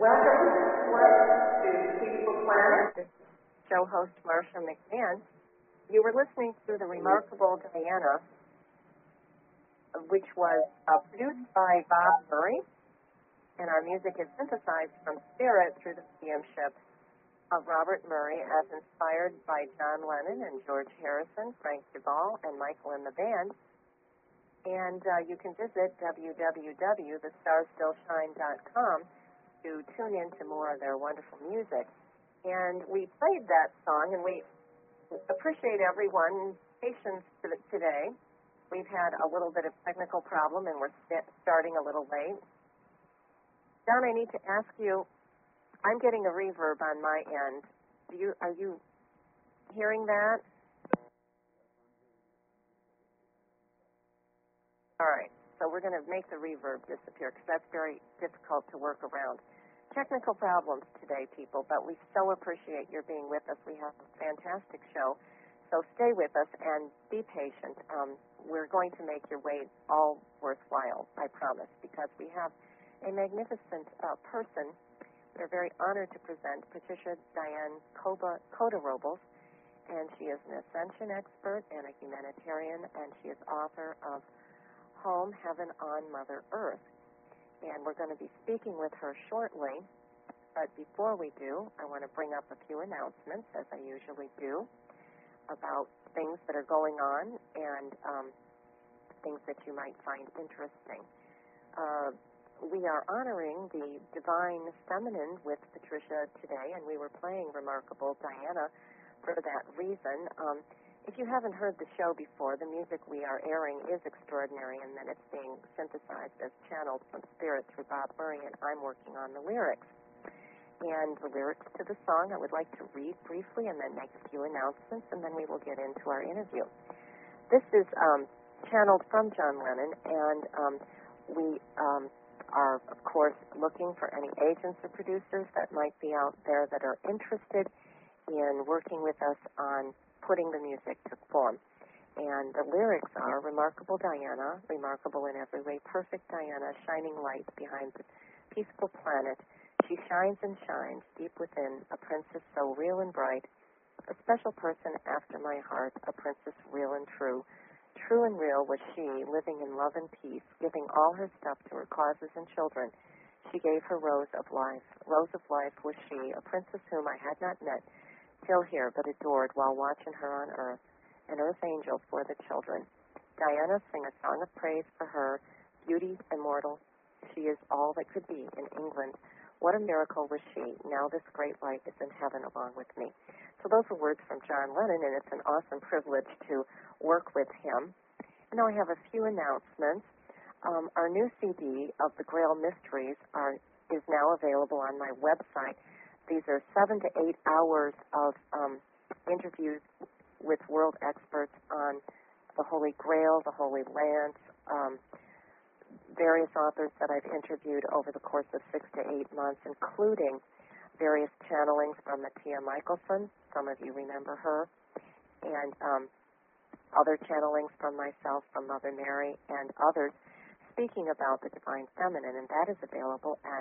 Welcome to Peaceful Planet. This is show host Marsha McMahon. You were listening to The Remarkable Diana, which was produced by Bob Murray, and our music is synthesized from spirit through the mediumship of Robert Murray as inspired by John Lennon and George Harrison, Frank Duvall, and Michael in the band. And you can visit www.thestarstillshine.com to tune in to more of their wonderful music. And we played that song, and we appreciate everyone's patience today. We've had a little bit of technical problem, and we're starting a little late. Don, I need to ask you, I'm getting a reverb on my end. Are you hearing that? All right, so we're going to make the reverb disappear because that's very difficult to work around. Technical problems today, people, but we so appreciate your being with us. We have a fantastic show, so stay with us and be patient. We're going to make your wait all worthwhile, I promise, because we have a magnificent person. We're very honored to present Patricia Diane Cota-Robles, and she is an ascension expert and a humanitarian, and she is author of Home, Heaven on Mother Earth. And we're going to be speaking with her shortly. But before we do, I want to bring up a few announcements, as I usually do, about things that are going on and things that you might find interesting. We are honoring the Divine Feminine with Patricia today, and we were playing Remarkable Diana for that reason. If you haven't heard the show before, the music we are airing is extraordinary, and then it's being synthesized as channeled from spirit through Bob Murray, and I'm working on the lyrics. And the lyrics to the song I would like to read briefly and then make a few announcements, and then we will get into our interview. This is channeled from John Lennon, and we are, of course, looking for any agents or producers that might be out there that are interested in working with us on putting the music to form. And the lyrics are, Remarkable Diana, remarkable in every way, perfect Diana, shining light behind the peaceful planet. She shines and shines deep within, a princess so real and bright, a special person after my heart, a princess real and true. True and real was she, living in love and peace, giving all her stuff to her causes and children. She gave her rose of life. Rose of life was she, a princess whom I had not met, till here, but adored while watching her on earth, an earth angel for the children. Diana, sing a song of praise for her, beauty immortal. She is all that could be in England. What a miracle was she. Now this great light is in heaven along with me. So those are words from John Lennon, and it's an awesome privilege to work with him. And now I have a few announcements. Our new CD of the Grail Mysteries is now available on my website. These are 7 to 8 hours of interviews with world experts on the Holy Grail, the Holy Lance, various authors that I've interviewed over the course of 6 to 8 months, including various channelings from Mattia Michelson. Some of you remember her. And other channelings from myself, from Mother Mary, and others, speaking about the Divine Feminine, and that is available at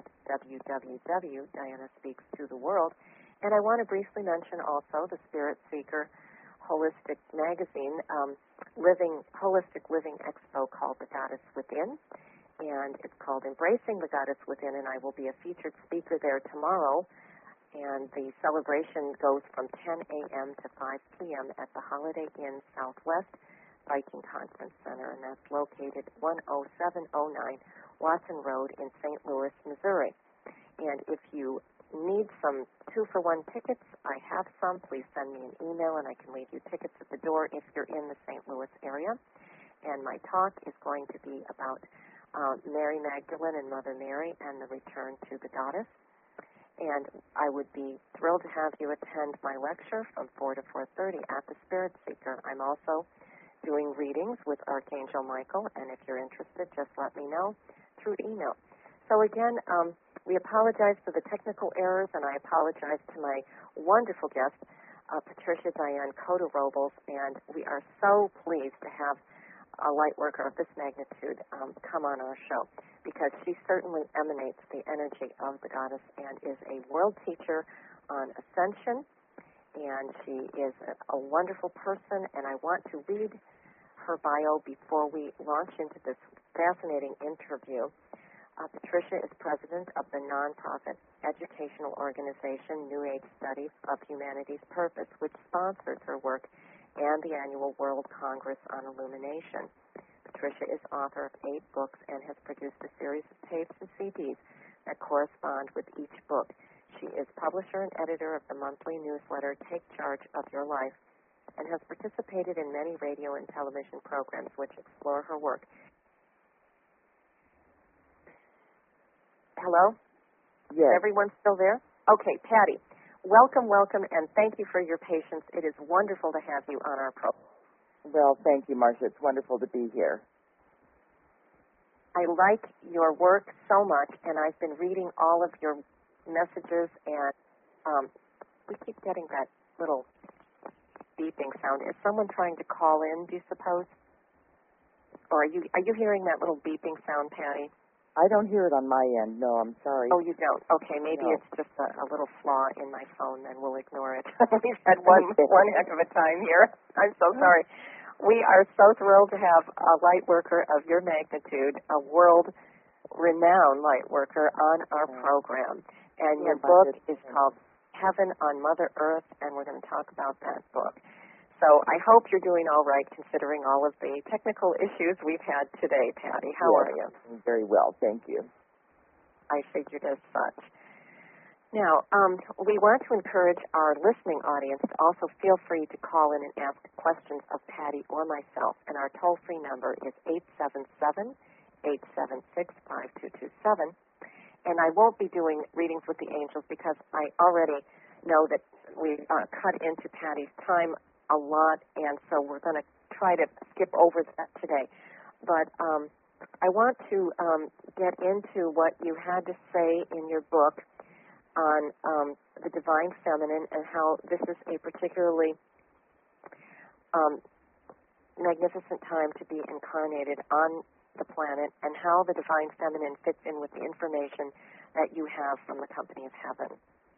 www.dianaspeakstotheworld. And I want to briefly mention also the Spirit Seeker Holistic Magazine, Holistic Living Expo called The Goddess Within, and it's called Embracing the Goddess Within, and I will be a featured speaker there tomorrow. And the celebration goes from 10 a.m. to 5 p.m. at the Holiday Inn Southwest Viking Conference Center, and that's located 10709 Watson Road in St. Louis, Missouri. And if you need some 2-for-1 tickets, I have some. Please send me an email, and I can leave you tickets at the door if you're in the St. Louis area. And my talk is going to be about Mary Magdalene and Mother Mary and the return to the goddess. And I would be thrilled to have you attend my lecture from 4 to 4:30 at the Spirit Seeker. I'm also doing readings with Archangel Michael, and if you're interested, just let me know through email. So again, we apologize for the technical errors, and I apologize to my wonderful guest, Patricia Diane Cota-Robles, and we are so pleased to have a light worker of this magnitude come on our show, because she certainly emanates the energy of the goddess and is a world teacher on ascension, and she is a wonderful person, and I want to read her bio before we launch into this fascinating interview. Patricia is president of the nonprofit educational organization New Age Studies of Humanity's Purpose, which sponsors her work and the annual World Congress on Illumination. Patricia is author of 8 books and has produced a series of tapes and CDs that correspond with each book. She is publisher and editor of the monthly newsletter Take Charge of Your Life, and has participated in many radio and television programs which explore her work. Hello? Yes. Is everyone still there? Okay, Patty, welcome, and thank you for your patience. It is wonderful to have you on our program. Well, thank you, Marcia. It's wonderful to be here. I like your work so much, and I've been reading all of your messages, and we keep getting that little beeping sound. Is someone trying to call in, do you suppose? Or are you hearing that little beeping sound, Patty? I don't hear it on my end. No, I'm sorry. Oh, you don't? Okay, maybe No. it's just a little flaw in my phone, then we'll ignore it. We've had one heck of a time here. I'm so sorry. We are so thrilled to have a light worker of your magnitude, a world-renowned light worker, on our program. And your book is called Heaven on Mother Earth, and we're going to talk about that book. So I hope you're doing all right, considering all of the technical issues we've had today, Patty. How are you? Very well, thank you. I figured as such. Now, we want to encourage our listening audience to also feel free to call in and ask questions of Patty or myself, and our toll-free number is 877-876-5227. And I won't be doing readings with the angels because I already know that we cut into Patty's time a lot, and so we're going to try to skip over that today. But I want to get into what you had to say in your book on the Divine Feminine and how this is a particularly magnificent time to be incarnated on the planet, and how the Divine Feminine fits in with the information that you have from the Company of Heaven.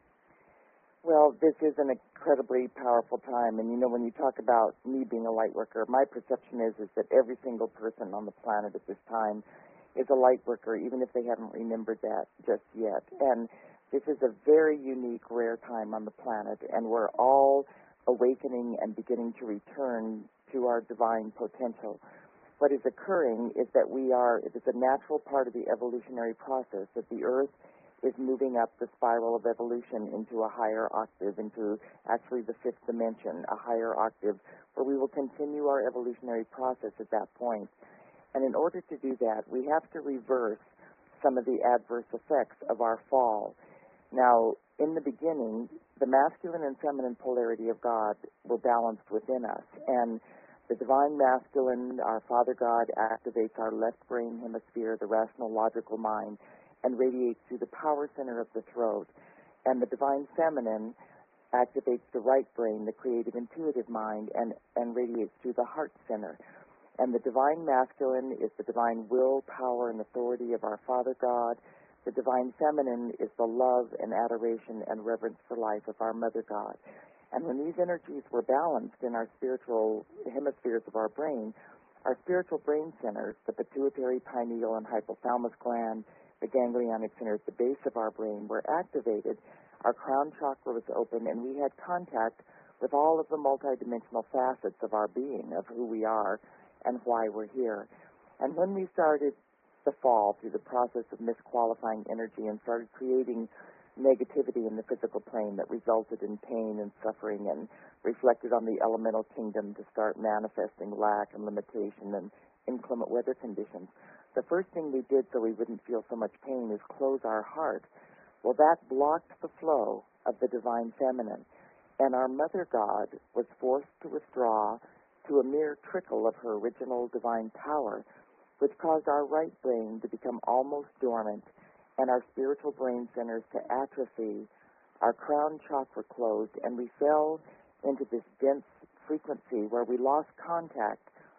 Well, this is an incredibly powerful time, and when you talk about me being a light worker, my perception is that every single person on the planet at this time is a light worker, even if they haven't remembered that just yet. And this is a very unique, rare time on the planet, and we're all awakening and beginning to return to our divine potential. What is occurring is that it is a natural part of the evolutionary process that the Earth is moving up the spiral of evolution into a higher octave, into actually the 5th dimension, a higher octave, where we will continue our evolutionary process at that point. And in order to do that, we have to reverse some of the adverse effects of our fall. Now, in the beginning, the masculine and feminine polarity of God were balanced within us, and the divine masculine, our Father God, activates our left brain hemisphere, the rational, logical mind, and radiates through the power center of the throat. And the divine feminine activates the right brain, the creative, intuitive mind, and radiates through the heart center. And the divine masculine is the divine will, power, and authority of our Father God. The divine feminine is the love and adoration and reverence for life of our Mother God. And when these energies were balanced in our spiritual hemispheres of our brain, our spiritual brain centers, the pituitary, pineal, and hypothalamus gland, the ganglionic center at the base of our brain, were activated. Our crown chakra was open, and we had contact with all of the multidimensional facets of our being, of who we are and why we're here. And when we started the fall through the process of misqualifying energy and started creating negativity in the physical plane that resulted in pain and suffering and reflected on the elemental kingdom to start manifesting lack and limitation and inclement weather conditions, the first thing we did so we wouldn't feel so much pain is close our heart. Well, that blocked the flow of the divine feminine, and our Mother God was forced to withdraw to a mere trickle of her original divine power, which caused our right brain to become almost dormant and our spiritual brain centers to atrophy. Our crown chakra closed, and we fell into this dense frequency where we lost contact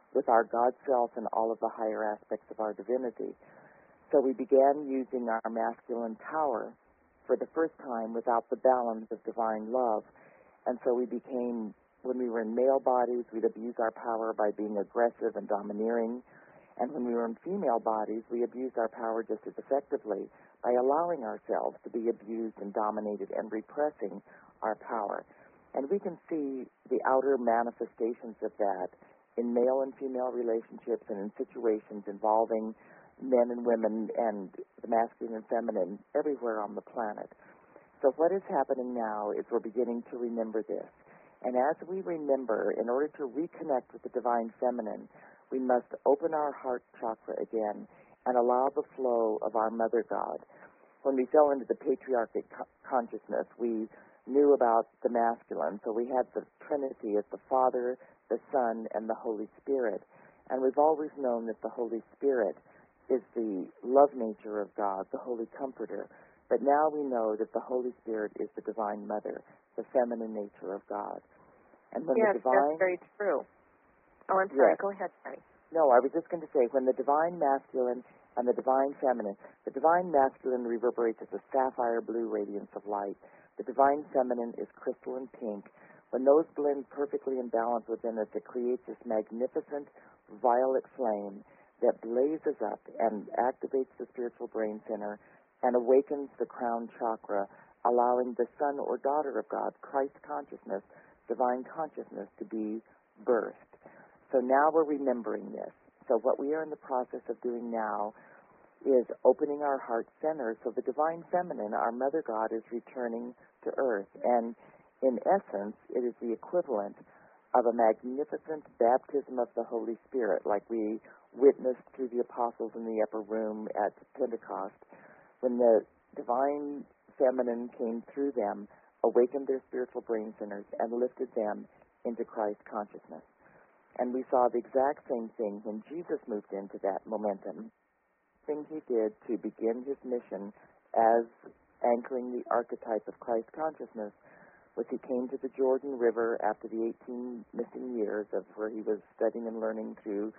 with our God self and all of the higher aspects of our divinity. So we began using our masculine power for the first time without the balance of divine love. And so we became, when we were in male bodies, we'd abuse our power by being aggressive and domineering. And when we were in female bodies, we abused our power just as effectively by allowing ourselves to be abused and dominated and repressing our power. And we can see the outer manifestations of that in male and female relationships and in situations involving men and women and the masculine and feminine everywhere on the planet. So what is happening now is we're beginning to remember this. And as we remember, in order to reconnect with the divine feminine, we must open our heart chakra again and allow the flow of our Mother God. When we fell into the patriarchic consciousness, we knew about the masculine, so we had the Trinity as the Father, the Son, and the Holy Spirit. And we've always known that the Holy Spirit is the love nature of God, the Holy Comforter. But now we know that the Holy Spirit is the Divine Mother, the feminine nature of God. And when yes, the divine... that's very true. Oh, I'm sorry. Yes. Go ahead, Patty. No, I was just going to say, when the Divine Masculine and the Divine Feminine, the Divine Masculine reverberates as a sapphire blue radiance of light. The Divine Feminine is crystalline pink. When those blend perfectly in balance within us, it creates this magnificent violet flame that blazes up and activates the spiritual brain center and awakens the crown chakra, allowing the son or daughter of God, Christ consciousness, divine consciousness, to be birthed. So now we're remembering this. So what we are in the process of doing now is opening our heart center so the divine feminine, our Mother God, is returning to earth. And in essence, it is the equivalent of a magnificent baptism of the Holy Spirit, like we witnessed through the apostles in the upper room at Pentecost, when the divine feminine came through them, awakened their spiritual brain centers, and lifted them into Christ consciousness. And we saw the exact same thing when Jesus moved into that momentum. The thing he did to begin his mission as anchoring the archetype of Christ consciousness was he came to the Jordan River after the 18 missing years of where he was studying and learning through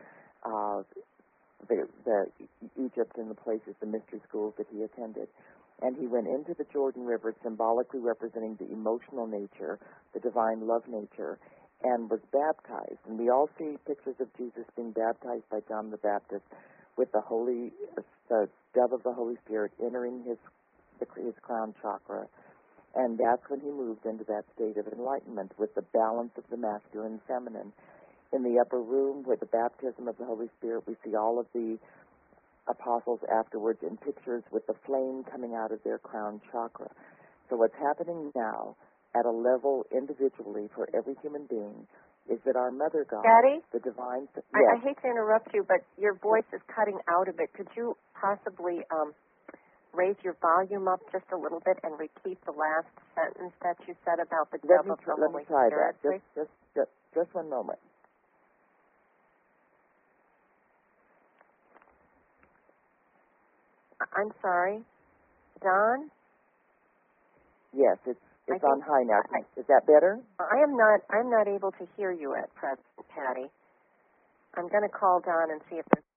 the Egypt and the places, the mystery schools that he attended. And he went into the Jordan River, symbolically representing the emotional nature, the divine love nature, and was baptized. And we all see pictures of Jesus being baptized by John the Baptist with the dove of the Holy Spirit entering his crown chakra. And that's when he moved into that state of enlightenment with the balance of the masculine and feminine. In the upper room with the baptism of the Holy Spirit, we see all of the apostles afterwards in pictures with the flame coming out of their crown chakra. So what's happening now at a level individually for every human being is that our Mother God, Patty? the divine... Yes. I hate to interrupt you, but your voice is cutting out a bit. Could you possibly raise your volume up just a little bit and repeat the last sentence that you said about the dove of the Holy Spirit? Let me try that. Just one moment. I'm sorry. Don? Yes, it's on high now. Is that better? I'm not able to hear you at present, Patty. I'm going to call Don and see if there's...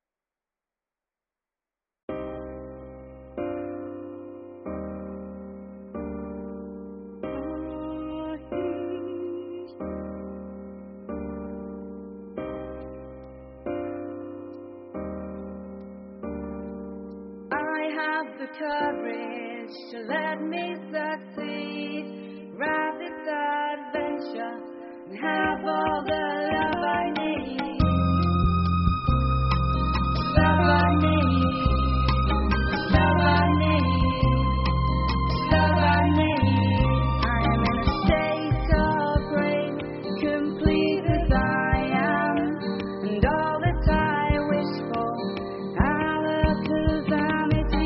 The courage to let me succeed, ride this adventure and have all the love I need. Love I need. Love I need. Love I need. I am in a state of grace, complete as I am, and all that I wish for, I love to desire me to.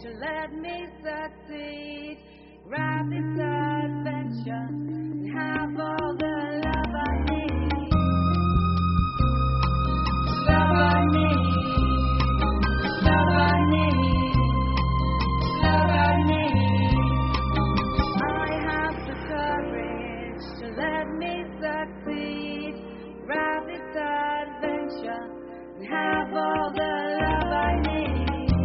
to let me succeed. Ride this adventure and have all the love I need. Love I need. Love I need. Love I need. I have the courage to let me succeed. Ride this adventure and have all the love I need.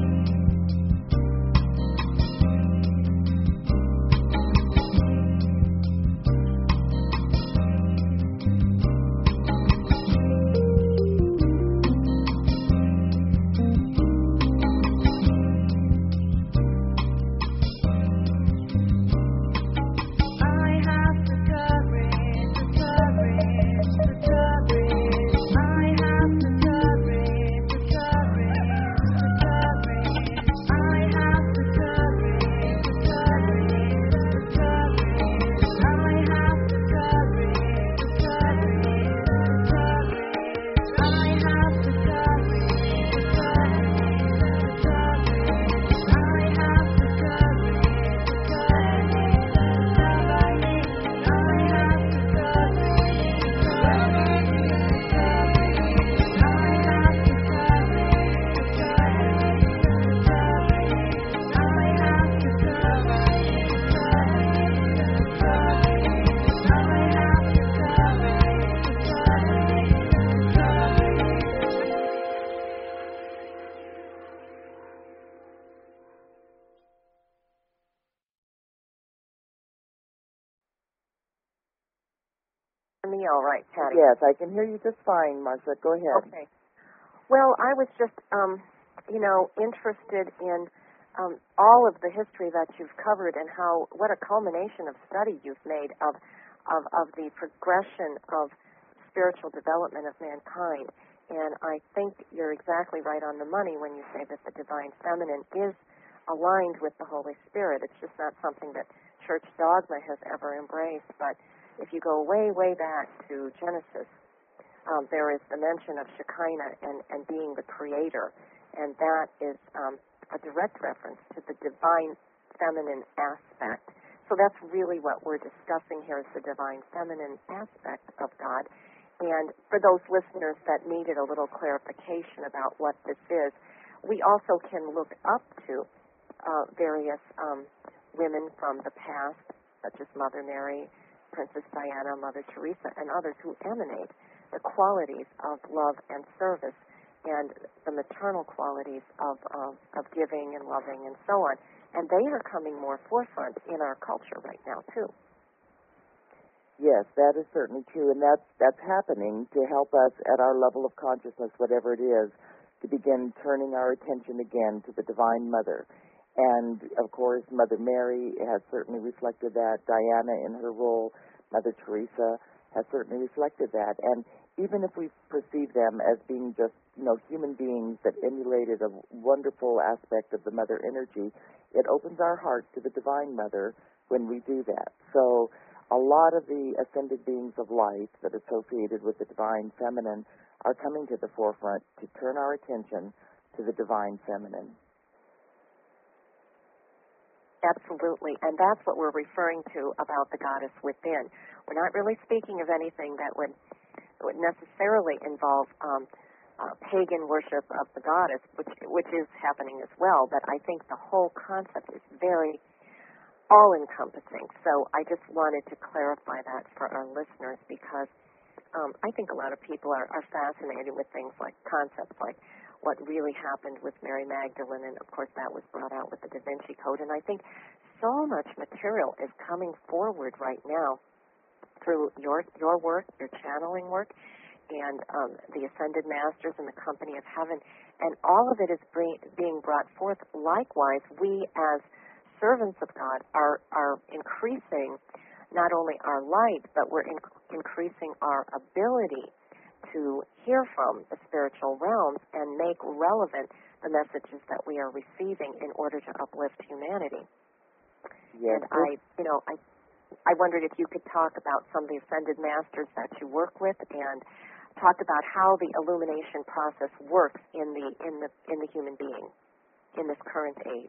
Me all right, Patty? Yes, I can hear you just fine, Marcia. Go ahead. Okay. Well, I was just, interested in all of the history that you've covered and what a culmination of study you've made of the progression of spiritual development of mankind. And I think you're exactly right on the money when you say that the divine feminine is aligned with the Holy Spirit. It's just not something that church dogma has ever embraced. But if you go way, way back to Genesis, there is the mention of Shekinah and being the creator, and that is a direct reference to the divine feminine aspect. So that's really what we're discussing here, is the divine feminine aspect of God. And for those listeners that needed a little clarification about what this is, we also can look up to various women from the past, such as Mother Mary, Princess Diana, Mother Teresa, and others who emanate the qualities of love and service and the maternal qualities of giving and loving and so on. And they are coming more forefront in our culture right now, too. Yes, that is certainly true, and that's happening to help us at our level of consciousness, whatever it is, to begin turning our attention again to the Divine Mother. And, of course, Mother Mary has certainly reflected that. Diana, in her role, Mother Teresa, has certainly reflected that. And even if we perceive them as being just, human beings that emulated a wonderful aspect of the Mother energy, it opens our heart to the Divine Mother when we do that. So a lot of the ascended beings of light that are associated with the Divine Feminine are coming to the forefront to turn our attention to the Divine Feminine. Absolutely, and that's what we're referring to about the goddess within. We're not really speaking of anything that would necessarily involve pagan worship of the goddess, which is happening as well, but I think the whole concept is very all-encompassing. So I just wanted to clarify that for our listeners, because I think a lot of people are fascinated with things like concepts like what really happened with Mary Magdalene, and of course that was brought out with the Da Vinci Code. And I think so much material is coming forward right now through your work, your channeling work, and the Ascended Masters and the Company of Heaven, and all of it is being brought forth. Likewise, we as servants of God are increasing not only our light, but we're increasing our ability to hear from the spiritual realms and make relevant the messages that we are receiving in order to uplift humanity. Yes. And I wondered if you could talk about some of the Ascended Masters that you work with, and talk about how the illumination process works in the human being in this current age.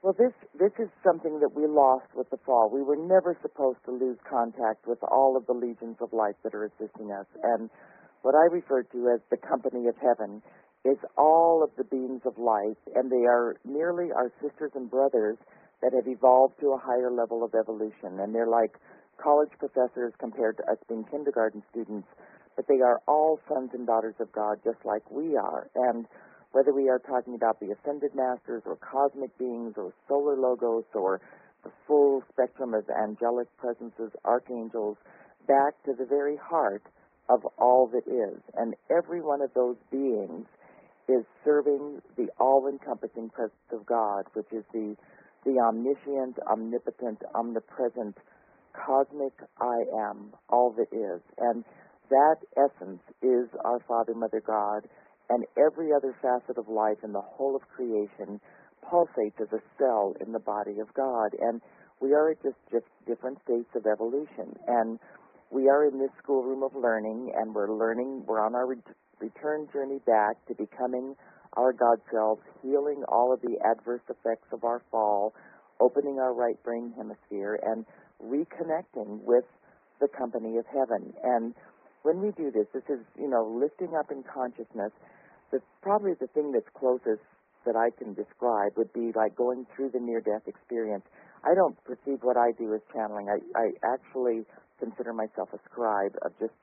Well, this is something that we lost with the fall. We were never supposed to lose contact with all of the legions of light that are assisting us. And what I refer to as the company of heaven is all of the beings of light, and they are merely our sisters and brothers that have evolved to a higher level of evolution. And they're like college professors compared to us being kindergarten students, but they are all sons and daughters of God just like we are. And whether we are talking about the ascended masters or cosmic beings or solar logos or the full spectrum of angelic presences, archangels, back to the very heart of all that is. And every one of those beings is serving the all-encompassing presence of God, which is the omniscient, omnipotent, omnipresent, cosmic I am, all that is. And that essence is our Father, Mother, God, and every other facet of life in the whole of creation pulsates as a cell in the body of God. And we are at just different states of evolution. And we are in this schoolroom of learning, and we're on our return journey back to becoming our God selves, healing all of the adverse effects of our fall, opening our right brain hemisphere, and reconnecting with the company of heaven. And when we do this is, lifting up in consciousness. Probably the thing that's closest that I can describe would be like going through the near-death experience. I don't perceive what I do as channeling. I actually consider myself a scribe of just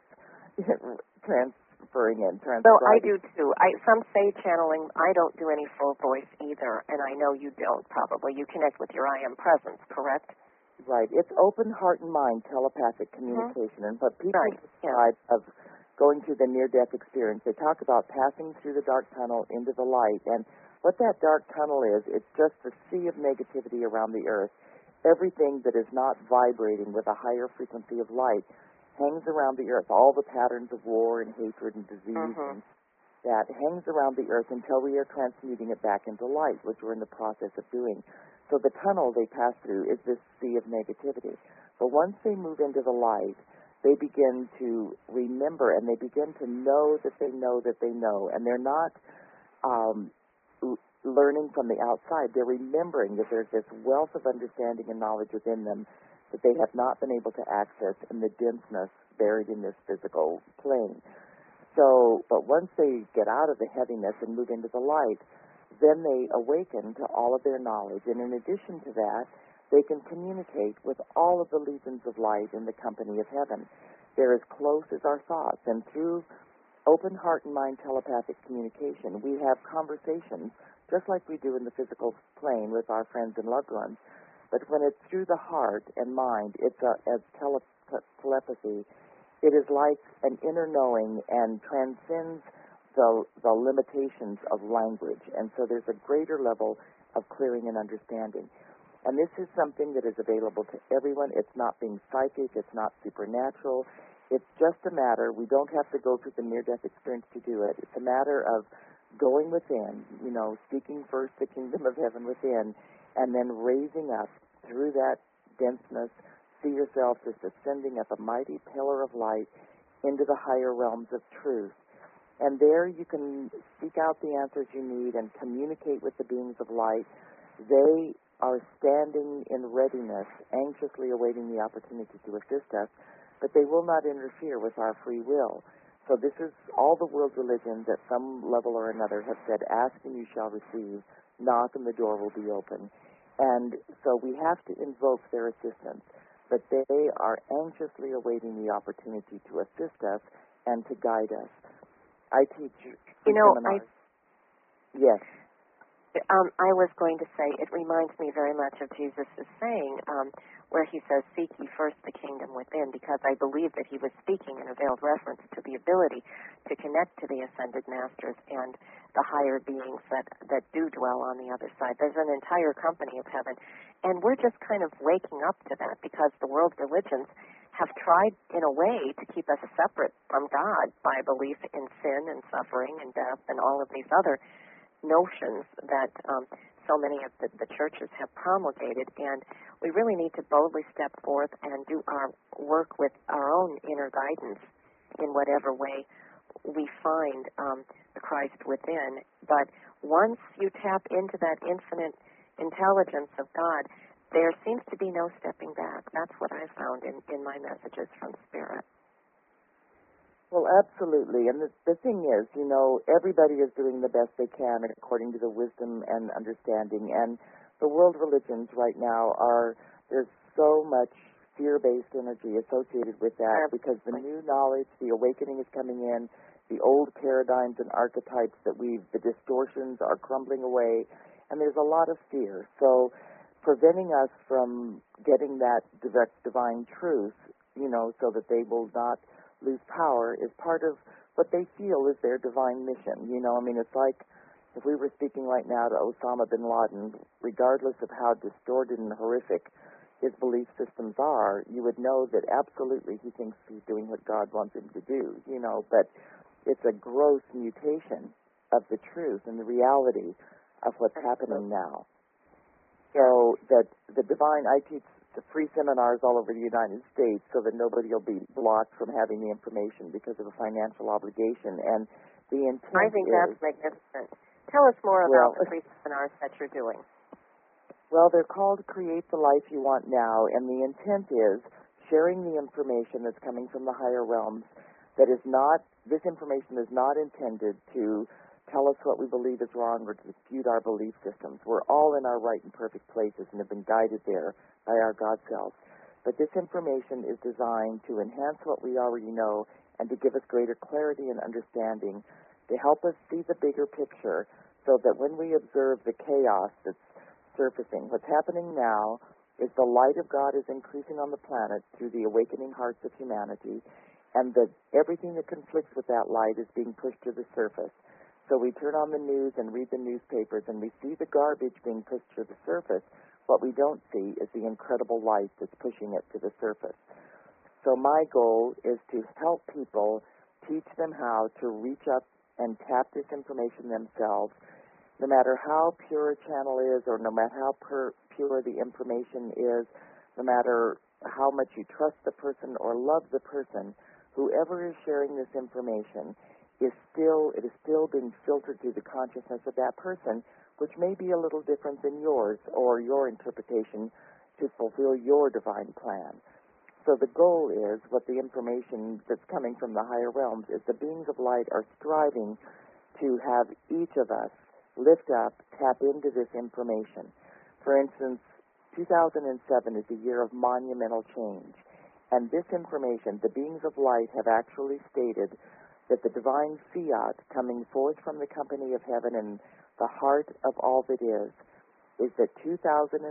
transferring in. Well, I do too. Some say channeling. I don't do any full voice either, and I know you don't probably. You connect with your I am presence, correct? Right. It's open heart and mind telepathic communication. And what people describe of going through the near-death experience, they talk about passing through the dark tunnel into the light. And what that dark tunnel is, it's just a sea of negativity around the earth. Everything that is not vibrating with a higher frequency of light hangs around the earth. All the patterns of war and hatred and disease and that hangs around the earth until we are transmuting it back into light, which we're in the process of doing. So the tunnel they pass through is this sea of negativity. But once they move into the light, they begin to remember, and they begin to know that they know that they know. And they're not learning from the outside. They're remembering that there's this wealth of understanding and knowledge within them that they have not been able to access in the denseness buried in this physical plane. So, but once they get out of the heaviness and move into the light, then they awaken to all of their knowledge. And in addition to that, they can communicate with all of the legions of light in the company of heaven. They're as close as our thoughts. And through open heart and mind telepathic communication, we have conversations just like we do in the physical plane with our friends and loved ones. But when it's through the heart and mind, it's as telepathy. It is like an inner knowing and transcends the limitations of language. And so there's a greater level of clearing and understanding. And this is something that is available to everyone. It's not being psychic. It's not supernatural. It's just a matter, we don't have to go through the near-death experience to do it. It's a matter of going within, seeking first the kingdom of heaven within, and then raising up through that denseness. See yourself as ascending up a mighty pillar of light into the higher realms of truth. And there you can seek out the answers you need and communicate with the beings of light. They are standing in readiness, anxiously awaiting the opportunity to assist us, but they will not interfere with our free will. So this is all the world religions at some level or another have said, ask and you shall receive, knock and the door will be open. And so we have to invoke their assistance, but they are anxiously awaiting the opportunity to assist us and to guide us. I teach seminars. Yes. I was going to say, it reminds me very much of Jesus' saying, where he says, seek ye first the kingdom within, because I believe that he was speaking in a veiled reference to the ability to connect to the ascended masters and the higher beings that do dwell on the other side. There's an entire company of heaven, and we're just kind of waking up to that because the world religions have tried, in a way, to keep us separate from God by belief in sin and suffering and death and all of these other notions that so many of the churches have promulgated, and we really need to boldly step forth and do our work with our own inner guidance in whatever way we find the Christ within. But once you tap into that infinite intelligence of God, there seems to be no stepping back. That's what I found in my messages from Spirit. Well, absolutely. And the thing is, everybody is doing the best they can according to the wisdom and understanding. And the world religions right now there's so much fear-based energy associated with that because the new knowledge, the awakening is coming in, the old paradigms and archetypes the distortions are crumbling away, and there's a lot of fear. So preventing us from getting that direct divine truth, so that they will not lose power is part of what they feel is their divine mission. It's like if we were speaking right now to Osama bin Laden, regardless of how distorted and horrific his belief systems are, you would know that absolutely he thinks he's doing what God wants him to do, but it's a gross mutation of the truth and the reality of what's happening now. So that the divine, I teach the free seminars all over the United States so that nobody will be blocked from having the information because of a financial obligation. And the intent I think that's magnificent. Tell us more about the free seminars that you're doing. Well, they're called Create the Life You Want Now, and the intent is sharing the information that's coming from the higher realms this information is not intended to tell us what we believe is wrong or to dispute our belief systems. We're all in our right and perfect places and have been guided there by our God selves. But this information is designed to enhance what we already know and to give us greater clarity and understanding, to help us see the bigger picture so that when we observe the chaos that's surfacing, what's happening now is the light of God is increasing on the planet through the awakening hearts of humanity, and that everything that conflicts with that light is being pushed to the surface. So we turn on the news and read the newspapers and we see the garbage being pushed to the surface. What we don't see is the incredible light that's pushing it to the surface. So my goal is to help people, teach them how to reach up and tap this information themselves, no matter how pure a channel is or no matter how pure the information is, no matter how much you trust the person or love the person, whoever is sharing this information it is still being filtered through the consciousness of that person, which may be a little different than yours or your interpretation to fulfill your divine plan. So the goal is, what the information that's coming from the higher realms is, the beings of light are striving to have each of us lift up, tap into this information. For instance, 2007 is a year of monumental change. And this information, the beings of light have actually stated that the divine fiat coming forth from the company of heaven and the heart of all that is that 2007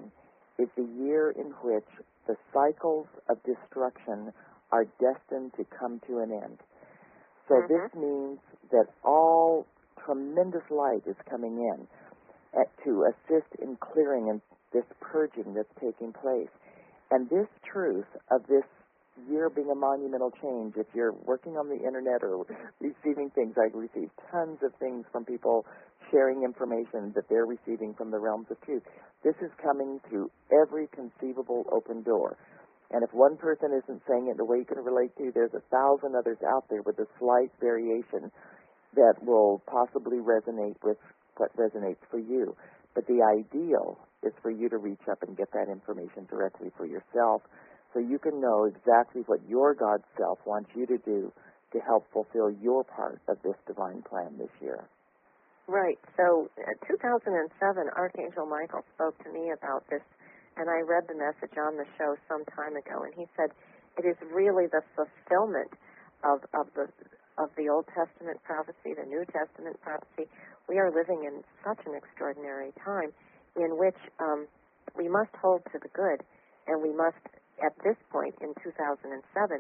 is the year in which the cycles of destruction are destined to come to an end. So this means that all tremendous light is coming in to assist in clearing and this purging that's taking place. And this truth of this year being a monumental change, if you're working on the internet or receiving things, I receive tons of things from people sharing information that they're receiving from the realms of truth. This is coming through every conceivable open door. And if one person isn't saying it the way you can relate to, there's 1,000 others out there with a slight variation that will possibly resonate with what resonates for you. But the ideal is for you to reach up and get that information directly for yourself, so you can know exactly what your God self wants you to do to help fulfill your part of this divine plan this year. Right. So 2007, Archangel Michael spoke to me about this, and I read the message on the show some time ago, and he said it is really the fulfillment of the Old Testament prophecy, the New Testament prophecy. We are living in such an extraordinary time in which we must hold to the good, and we must, at this point in 2007,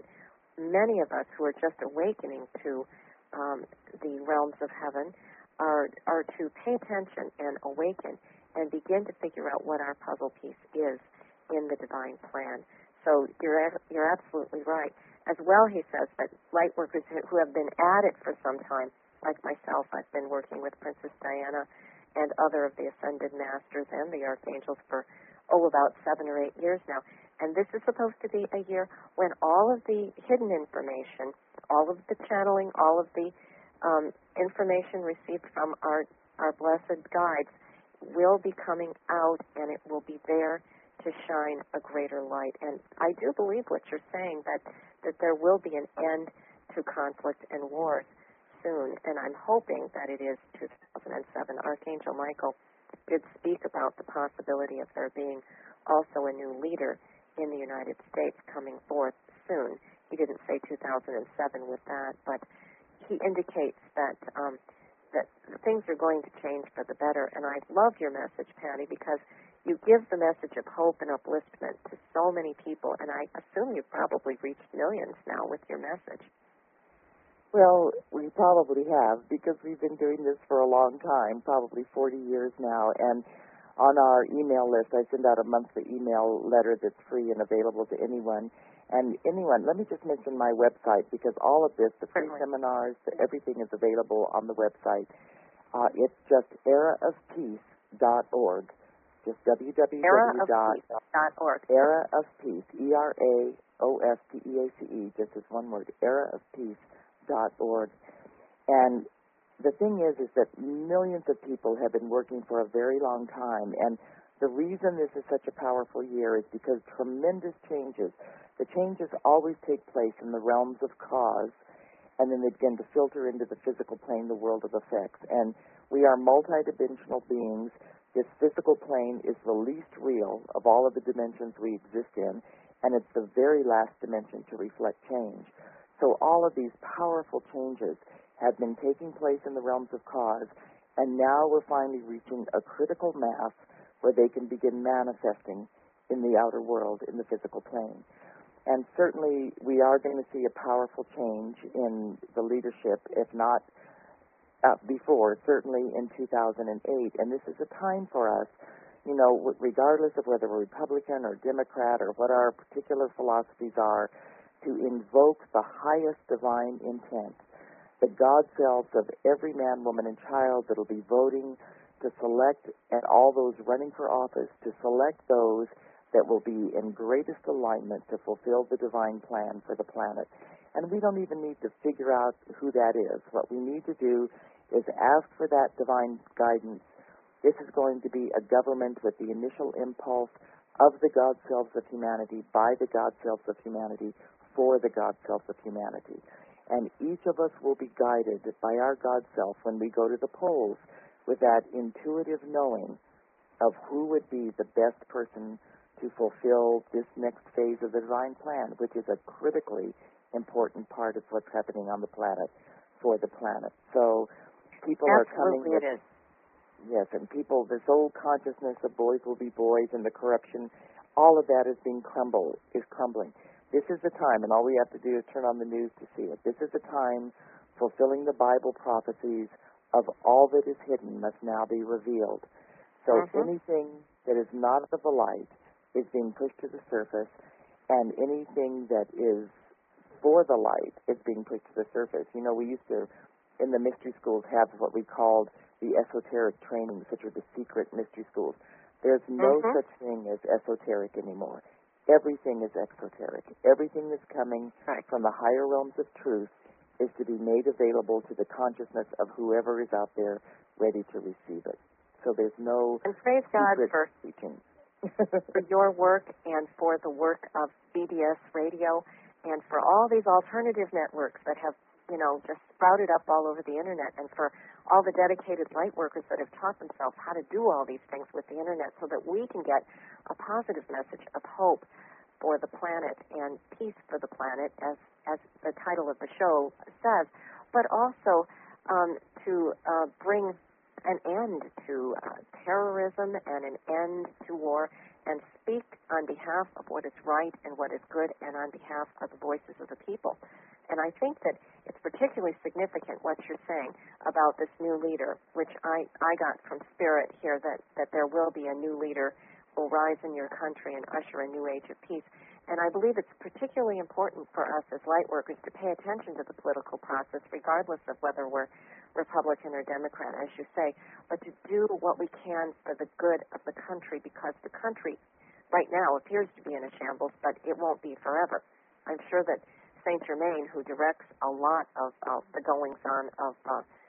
many of us who are just awakening to the realms of heaven are to pay attention and awaken and begin to figure out what our puzzle piece is in the divine plan. So you're absolutely right. As well, he says that light workers who have been at it for some time, like myself, I've been working with Princess Diana and other of the Ascended Masters and the Archangels for, about 7 or 8 years now. And this is supposed to be a year when all of the hidden information, all of the channeling, all of the information received from our blessed guides will be coming out, and it will be there to shine a greater light. And I do believe what you're saying, that there will be an end to conflict and wars soon, and I'm hoping that it is 2007. Archangel Michael did speak about the possibility of there being also a new leader in the United States coming forth soon. He didn't say 2007 with that, but he indicates that things are going to change for the better. And I love your message, Patty, because you give the message of hope and upliftment to so many people, and I assume you've probably reached millions now with your message. Well, we probably have, because we've been doing this for a long time, probably 40 years now, and on our email list, I send out a monthly email letter that's free and available to anyone. And anyone, let me just mention my website, because all of this, the free seminars, everything is available on the website. It's just eraofpeace.org. Just Eraofpeace.org. Era of Peace, ERAOFPEACE, just as one word, eraofpeace.org. And the thing is that millions of people have been working for a very long time, and the reason this is such a powerful year is because tremendous changes, the changes always take place in the realms of cause, and then they begin to filter into the physical plane, the world of effects. And we are multidimensional beings. This physical plane is the least real of all of the dimensions we exist in, and it's the very last dimension to reflect change. So all of these powerful changes have been taking place in the realms of cause, and now we're finally reaching a critical mass where they can begin manifesting in the outer world, in the physical plane. And certainly we are going to see a powerful change in the leadership, if not before, certainly in 2008. And this is a time for us, you know, regardless of whether we're Republican or Democrat or what our particular philosophies are, to invoke the highest divine intent, the God selves of every man, woman, and child that will be voting to select, and all those running for office, to select those that will be in greatest alignment to fulfill the divine plan for the planet. And we don't even need to figure out who that is. What we need to do is ask for that divine guidance. This is going to be a government with the initial impulse of the God selves of humanity, by the God selves of humanity, for the God selves of humanity. And each of us will be guided by our God self when we go to the polls with that intuitive knowing of who would be the best person to fulfill this next phase of the divine plan, which is a critically important part of what's happening on the planet, for the planet. So people are coming with, it is. Yes, and people, this old consciousness of boys will be boys and the corruption, all of that is crumbling. This is the time, and all we have to do is turn on the news to see it. This is the time fulfilling the Bible prophecies of all that is hidden must now be revealed. So anything that is not of the light is being pushed to the surface, and anything that is for the light is being pushed to the surface. You know, we used to, in the mystery schools, have what we called the esoteric trainings, which are the secret mystery schools. There's no such thing as esoteric anymore. Everything is exoteric. Everything that's coming from the higher realms of truth is to be made available to the consciousness of whoever is out there ready to receive it. So there's no and praise God for teaching. for your work and for the work of BDS Radio and for all these alternative networks that have, you know, just sprouted up all over the Internet, and for all the dedicated light workers that have taught themselves how to do all these things with the Internet so that we can get a positive message of hope for the planet and peace for the planet, as the title of the show says, but also to bring an end to terrorism and an end to war, and speak on behalf of what is right and what is good, and on behalf of the voices of the people. And I think that it's particularly significant what you're saying about this new leader, which I got from Spirit here, that there will be a new leader will rise in your country and usher a new age of peace. And I believe it's particularly important for us as light workers to pay attention to the political process, regardless of whether we're Republican or Democrat, as you say, but to do what we can for the good of the country, because the country right now appears to be in a shambles, but it won't be forever. I'm sure that Saint Germain, who directs a lot of the goings-on of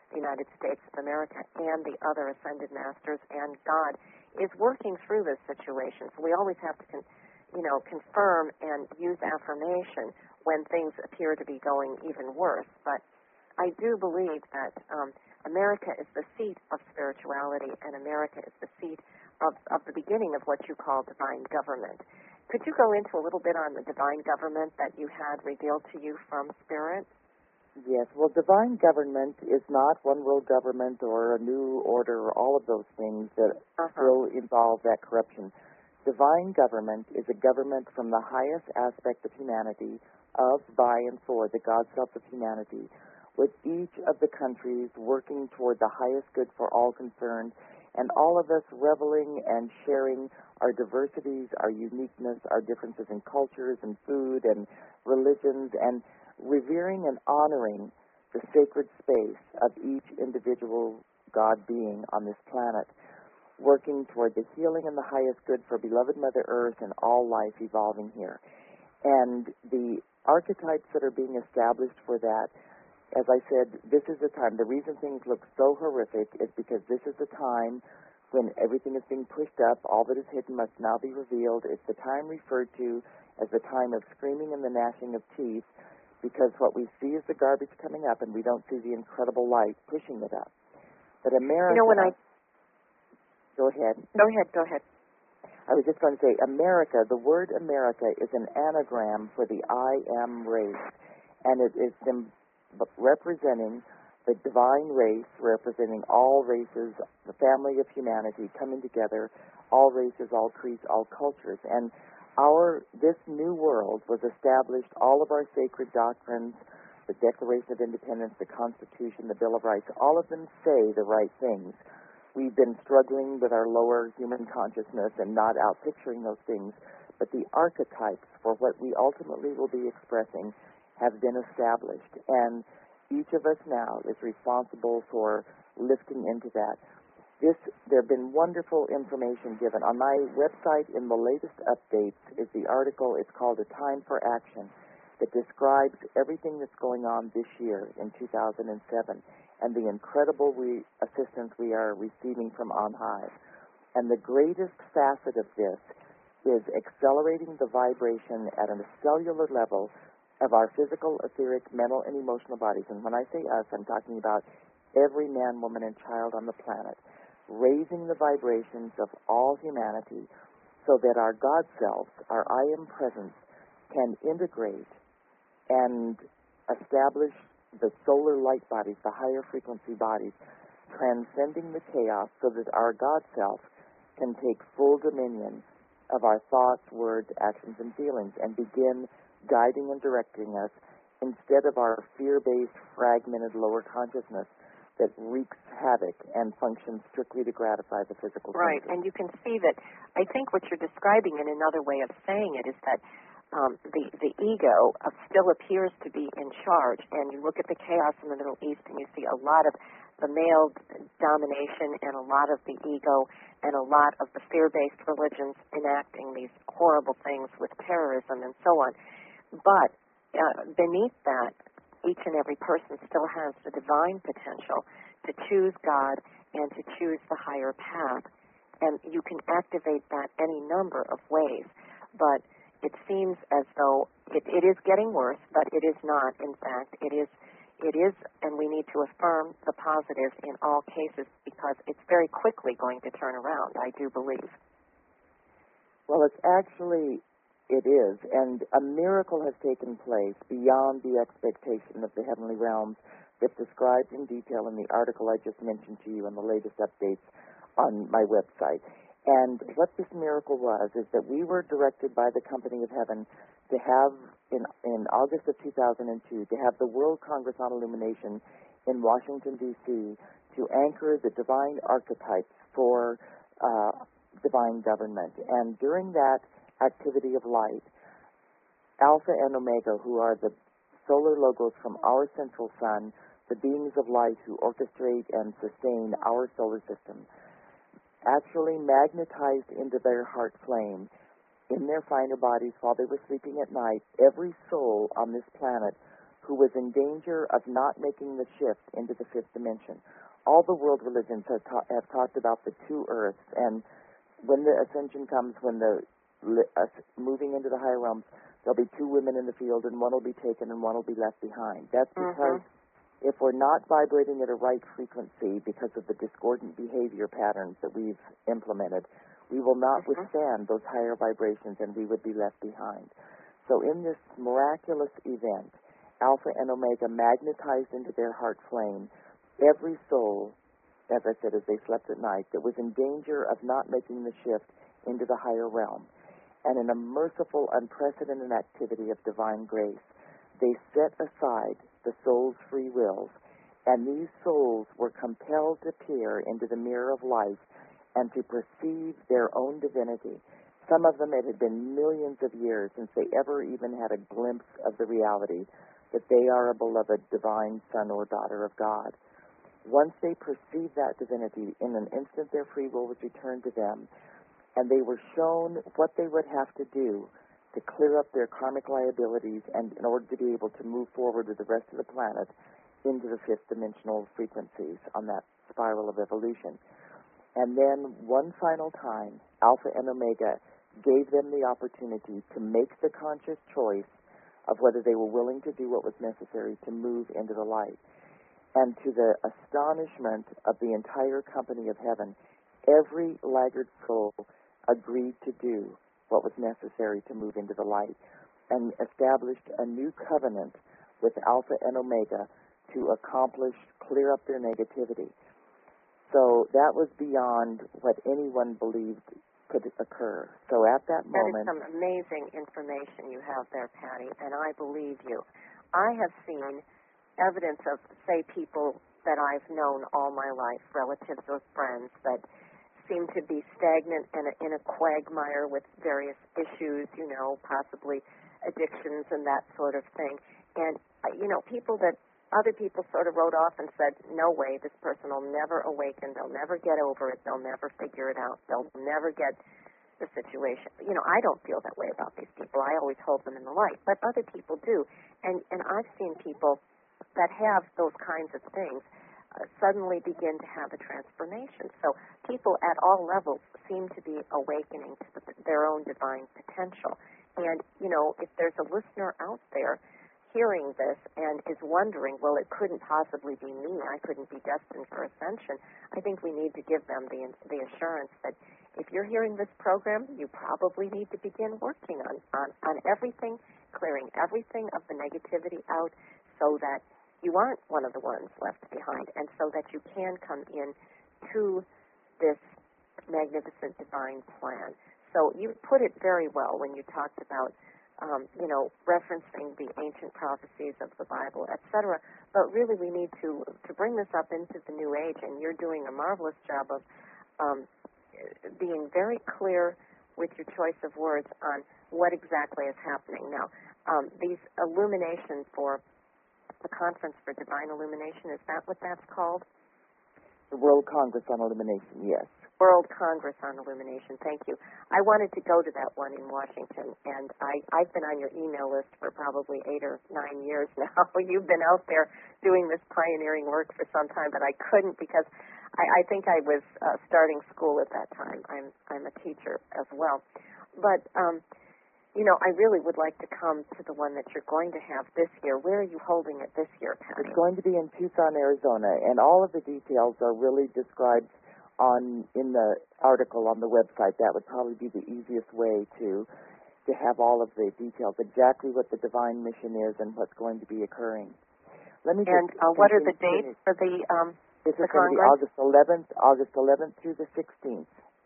the United States of America and the other ascended masters and God is working through this situation. So we always have to, confirm and use affirmation when things appear to be going even worse. But I do believe that America is the seat of spirituality, and America is the seat of the beginning of what you call divine government. Could you go into a little bit on the divine government that you had revealed to you from Spirit? Yes. Well, divine government is not one world government or a new order or all of those things that will involve that corruption. Divine government is a government from the highest aspect of humanity, of, by, and for the God self of humanity, with each of the countries working toward the highest good for all concerned, and all of us reveling and sharing our diversities, our uniqueness, our differences in cultures and food and religions, and revering and honoring the sacred space of each individual God being on this planet, working toward the healing and the highest good for beloved Mother Earth and all life evolving here. And the archetypes that are being established for that, as I said, this is the time. The reason things look so horrific is because this is the time when everything is being pushed up. All that is hidden must now be revealed. It's the time referred to as the time of screaming and the gnashing of teeth, because what we see is the garbage coming up, and we don't see the incredible light pushing it up. But America... Go ahead. Go ahead. I was just going to say, America, the word America is an anagram for the I am race, and it is representing the divine race, representing all races, the family of humanity coming together, all races, all creeds, all cultures. And this new world was established, all of our sacred doctrines, the Declaration of Independence, the Constitution, the Bill of Rights, all of them say the right things. We've been struggling with our lower human consciousness and not out-picturing those things, but the archetypes for what we ultimately will be expressing have been established, and each of us now is responsible for lifting into that. There have been wonderful information given. On my website in the latest updates is the article, it's called A Time for Action, that describes everything that's going on this year in 2007 and the incredible assistance we are receiving from on high. And the greatest facet of this is accelerating the vibration at a cellular level of our physical, etheric, mental, and emotional bodies. And when I say us, I'm talking about every man, woman, and child on the planet, raising the vibrations of all humanity so that our God selves, our I am presence, can integrate and establish the solar light bodies, the higher frequency bodies, transcending the chaos so that our God self can take full dominion of our thoughts, words, actions, and feelings and begin guiding and directing us instead of our fear-based, fragmented lower consciousness that wreaks havoc and functions strictly to gratify the physical senses. Right, and you can see that I think what you're describing in another way of saying it is that the ego still appears to be in charge, and you look at the chaos in the Middle East and you see a lot of the male domination and a lot of the ego and a lot of the fear-based religions enacting these horrible things with terrorism and so on. But beneath that, each and every person still has the divine potential to choose God and to choose the higher path. And you can activate that any number of ways. But it seems as though it is getting worse, but it is not. In fact, it is, and we need to affirm the positive in all cases because it's very quickly going to turn around, I do believe. Well, it is, and a miracle has taken place beyond the expectation of the heavenly realms that's described in detail in the article I just mentioned to you in the latest updates on my website. And what this miracle was is that we were directed by the Company of Heaven to have, in August of 2002, to have the World Congress on Illumination in Washington, D.C., to anchor the divine archetypes for divine government. And during that activity of light, Alpha and Omega, who are the solar logos from our central sun, the beings of light who orchestrate and sustain our solar system, actually magnetized into their heart flame in their finer bodies while they were sleeping at night every soul on this planet who was in danger of not making the shift into the fifth dimension. All the world religions have talked about the two earths, and when the ascension comes, when the moving into the higher realms, there'll be two women in the field, and one will be taken and one will be left behind. That's because if we're not vibrating at a right frequency because of the discordant behavior patterns that we've implemented, we will not withstand those higher vibrations, and we would be left behind. So in this miraculous event, Alpha and Omega magnetized into their heart flame every soul, as I said, as they slept at night, that was in danger of not making the shift into the higher realm. And in a merciful, unprecedented activity of divine grace, they set aside the soul's free wills, and these souls were compelled to peer into the mirror of life and to perceive their own divinity. Some of them, it had been millions of years since they ever even had a glimpse of the reality that they are a beloved divine son or daughter of God. Once they perceived that divinity, in an instant their free will was returned to them, and they were shown what they would have to do to clear up their karmic liabilities and in order to be able to move forward with the rest of the planet into the fifth dimensional frequencies on that spiral of evolution. And then one final time, Alpha and Omega gave them the opportunity to make the conscious choice of whether they were willing to do what was necessary to move into the light. And to the astonishment of the entire company of heaven, every laggard soul agreed to do what was necessary to move into the light and established a new covenant with Alpha and Omega to accomplish, clear up their negativity. So that was beyond what anyone believed could occur. So at that moment... That is some amazing information you have there, Patty, and I believe you. I have seen evidence of, say, people that I've known all my life, relatives or friends, that seem to be stagnant and in a quagmire with various issues, possibly addictions and that sort of thing. And, people that other people sort of wrote off and said, no way, this person will never awaken, they'll never get over it, they'll never figure it out, they'll never get the situation. I don't feel that way about these people. I always hold them in the light, but other people do. And I've seen people that have those kinds of things suddenly begin to have a transformation. So people at all levels seem to be awakening to their own divine potential. And, if there's a listener out there hearing this and is wondering, well, it couldn't possibly be me, I couldn't be destined for ascension, I think we need to give them the assurance that if you're hearing this program, you probably need to begin working on everything, clearing everything of the negativity out so that you aren't one of the ones left behind, and so that you can come in to this magnificent divine plan. So you put it very well when you talked about referencing the ancient prophecies of the Bible, etc. But really we need to bring this up into the New Age, and you're doing a marvelous job of being very clear with your choice of words on what exactly is happening. Now, these illuminations for the Conference for Divine Illumination, is that what that's called? The World Congress on Illumination, yes. World Congress on Illumination, thank you. I wanted to go to that one in Washington, and I've been on your email list for probably 8 or 9 years now. You've been out there doing this pioneering work for some time, but I couldn't because I think I was starting school at that time. I'm a teacher as well. But, I really would like to come to the one that you're going to have this year. Where are you holding it this year, Patty? It's going to be in Tucson, Arizona, and all of the details are really described in the article on the website. That would probably be the easiest way to have all of the details, exactly what the divine mission is and what's going to be occurring. Let me and what are the dates for the This is going to be August 11th through the 16th.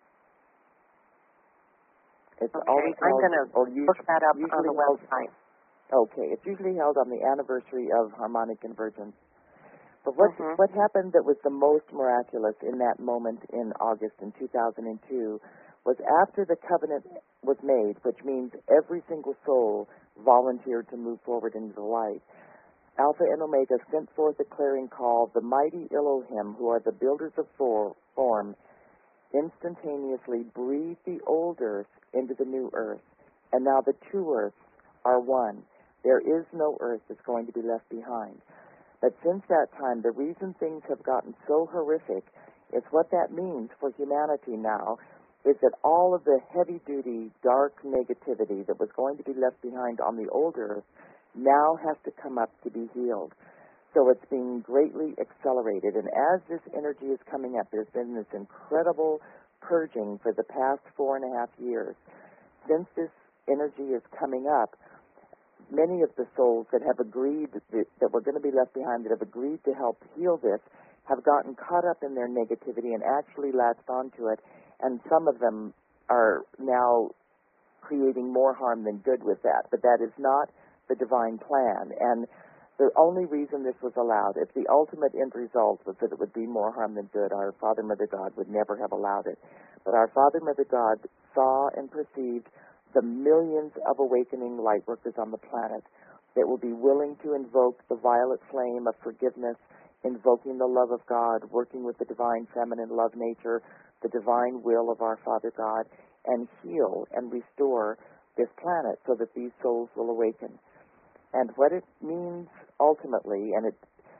It's always I'm going to look that up on the website. Okay, it's usually held on the anniversary of harmonic convergence. But what happened that was the most miraculous in that moment in August in 2002 was after the covenant was made, which means every single soul volunteered to move forward into the light. Alpha and Omega sent forth a clarion call. The mighty Elohim, who are the builders of form, instantaneously breathed the old earth into the new earth. And now the two earths are one. There is no Earth that's going to be left behind. But since that time, the reason things have gotten so horrific is what that means for humanity now is that all of the heavy-duty, dark negativity that was going to be left behind on the old Earth now has to come up to be healed. So it's being greatly accelerated. And as this energy is coming up, there's been this incredible purging for the past 4.5 years. Since this energy is coming up, many of the souls that have agreed that were going to be left behind, that have agreed to help heal this, have gotten caught up in their negativity and actually latched onto it, and some of them are now creating more harm than good with that. But that is not the divine plan. And the only reason this was allowed, if the ultimate end result was that it would be more harm than good, our Father, Mother, God would never have allowed it. But our Father, Mother, God saw and perceived the millions of awakening light workers on the planet that will be willing to invoke the violet flame of forgiveness, invoking the love of God, working with the divine feminine love nature, the divine will of our Father God, and heal and restore this planet so that these souls will awaken. And what it means ultimately, and it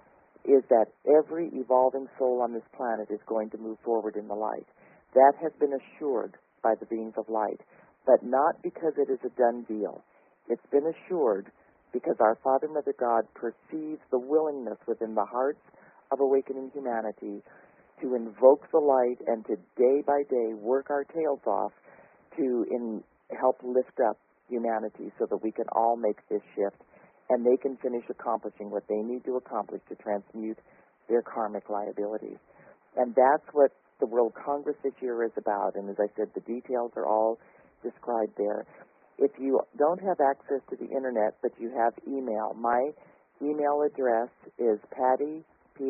is that every evolving soul on this planet is going to move forward in the light. That has been assured by the beings of light, but not because it is a done deal. It's been assured because our Father, Mother, God perceives the willingness within the hearts of awakening humanity to invoke the light and to day by day work our tails off to help lift up humanity so that we can all make this shift and they can finish accomplishing what they need to accomplish to transmute their karmic liabilities. And that's what the World Congress this year is about. And as I said, the details are all described there. If you don't have access to the internet, but you have email, my email address is Patty,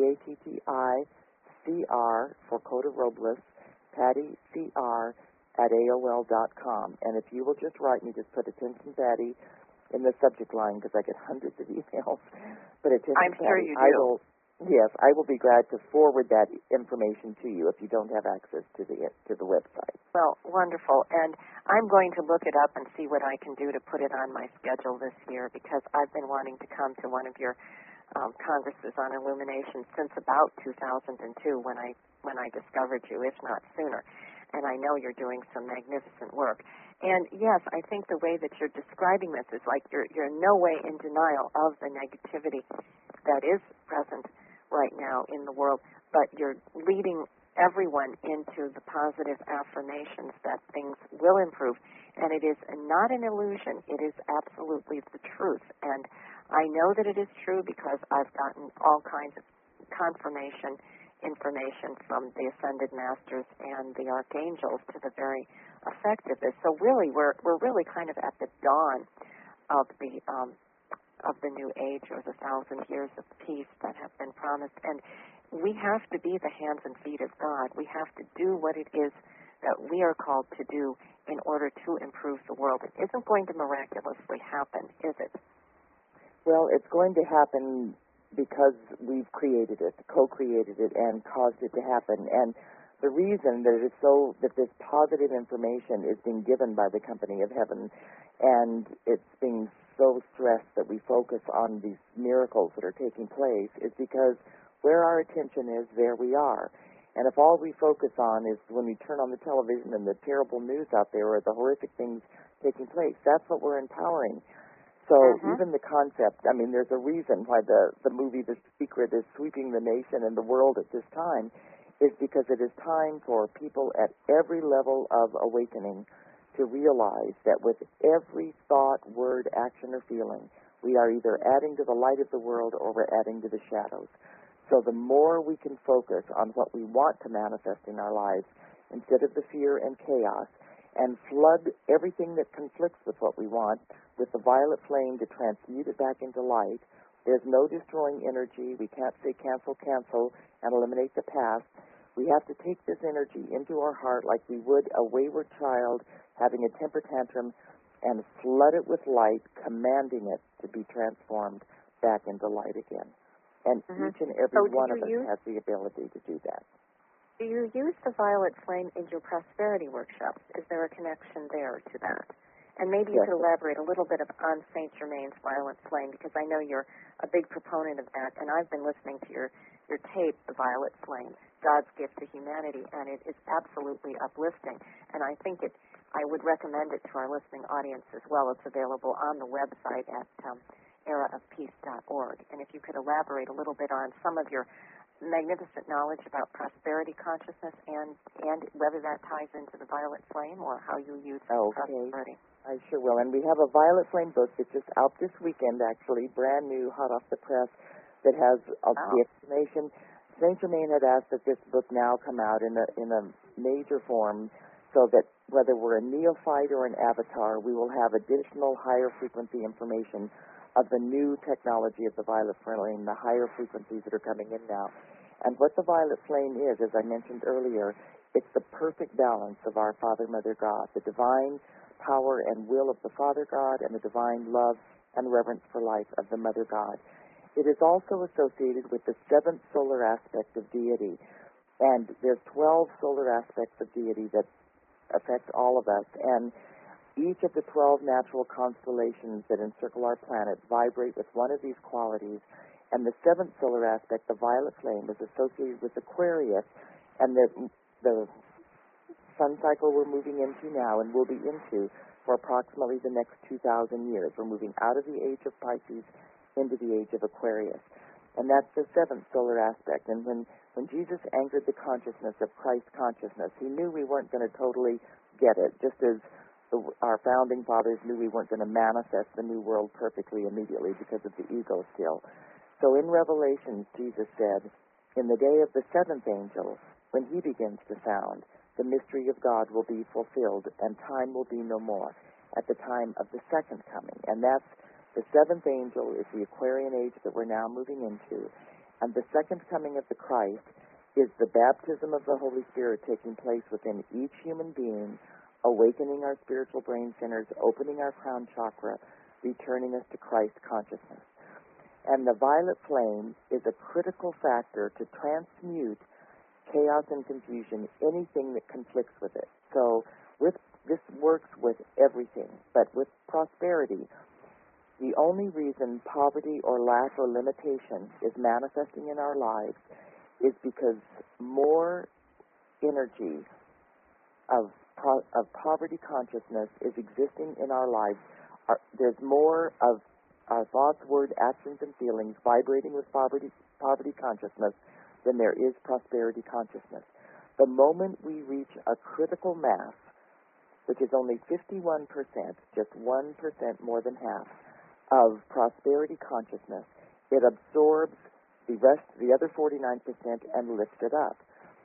P-A-T-T-I-C-R, for Coda Robles, Patty, C-R, at AOL.com. And if you will just write me, just put attention Patty in the subject line, because I get hundreds of emails. But attention I'm sure Patty, you do. I will be glad to forward that information to you if you don't have access to the website. Well, wonderful. And I'm going to look it up and see what I can do to put it on my schedule this year, because I've been wanting to come to one of your congresses on illumination since about 2002 when I discovered you, if not sooner. And I know you're doing some magnificent work. And yes, I think the way that you're describing this is like you're in no way in denial of the negativity that is present right now in the world, but you're leading everyone into the positive affirmations that things will improve. And it is not an illusion. It is absolutely the truth. And I know that it is true because I've gotten all kinds of confirmation information from the Ascended Masters and the Archangels to the very effect of this. So really, we're really kind of at the dawn of the new age, or the 1,000 years of peace that have been promised. And we have to be the hands and feet of God. We have to do what it is that we are called to do in order to improve the world. It isn't going to miraculously happen, is it? Well, it's going to happen because we've created it, co-created it, and caused it to happen. And the reason that it is so that this positive information is being given by the Company of Heaven, and it's being so stressed that we focus on these miracles that are taking place, is because where our attention is, there we are. And if all we focus on is when we turn on the television and the terrible news out there or the horrific things taking place, that's what we're empowering. So even the concept, I mean, there's a reason why the movie The Secret is sweeping the nation and the world at this time, is because it is time for people at every level of awakening to realize that with every thought, word, action, or feeling, we are either adding to the light of the world or we're adding to the shadows. So the more we can focus on what we want to manifest in our lives instead of the fear and chaos, and flood everything that conflicts with what we want with the violet flame to transmute it back into light. There's no destroying energy. We can't say cancel, and eliminate the past. We have to take this energy into our heart like we would a wayward child having a temper tantrum, and flood it with light, commanding it to be transformed back into light again. And each and every one of us has the ability to do that. Do you use the violet flame in your prosperity workshops? Is there a connection there to that? And maybe you Yes. could elaborate a little bit on Saint Germain's Violet Flame, because I know you're a big proponent of that, and I've been listening to your tape, The Violet Flame, God's Gift to Humanity, and it is absolutely uplifting. And I think I would recommend it to our listening audience as well. It's available on the website at eraofpeace.org. And if you could elaborate a little bit on some of your magnificent knowledge about prosperity consciousness and whether that ties into the Violet Flame or how you use prosperity. I sure will. And we have a Violet Flame book that's just out this weekend, actually, brand new, hot off the press, that has the explanation. Saint Germain had asked that this book now come out in a major form, so that whether we're a neophyte or an avatar, we will have additional higher frequency information of the new technology of the Violet Flame, the higher frequencies that are coming in now. And what the Violet Flame is, as I mentioned earlier, it's the perfect balance of our Father, Mother, God, the divine power and will of the Father God, and the divine love and reverence for life of the Mother God. It is also associated with the seventh solar aspect of deity. And there's 12 solar aspects of deity that affect all of us. And each of the 12 natural constellations that encircle our planet vibrate with one of these qualities. And the seventh solar aspect, the Violet Flame, is associated with Aquarius, and the sun cycle we're moving into now and will be into for approximately the next 2,000 years. We're moving out of the age of Pisces into the age of Aquarius. And that's the seventh solar aspect. And when Jesus anchored the consciousness of Christ consciousness, he knew we weren't going to totally get it, just as our founding fathers knew we weren't going to manifest the new world perfectly immediately because of the ego still. So in Revelation, Jesus said, in the day of the seventh angel, when he begins to sound, the mystery of God will be fulfilled, and time will be no more at the time of the second coming. And that's the seventh angel is the Aquarian age that we're now moving into. And the second coming of the Christ is the baptism of the Holy Spirit taking place within each human being, awakening our spiritual brain centers, opening our crown chakra, returning us to Christ consciousness. And the Violet Flame is a critical factor to transmute chaos and confusion, anything that conflicts with it. So this works with everything, but with prosperity, the only reason poverty or lack or limitation is manifesting in our lives is because more energy of poverty consciousness is existing in our lives. There's more of our thoughts, words, actions, and feelings vibrating with poverty consciousness than there is prosperity consciousness. The moment we reach a critical mass, which is only 51%, just 1% more than half, of prosperity consciousness, it absorbs the other 49% and lifts it up.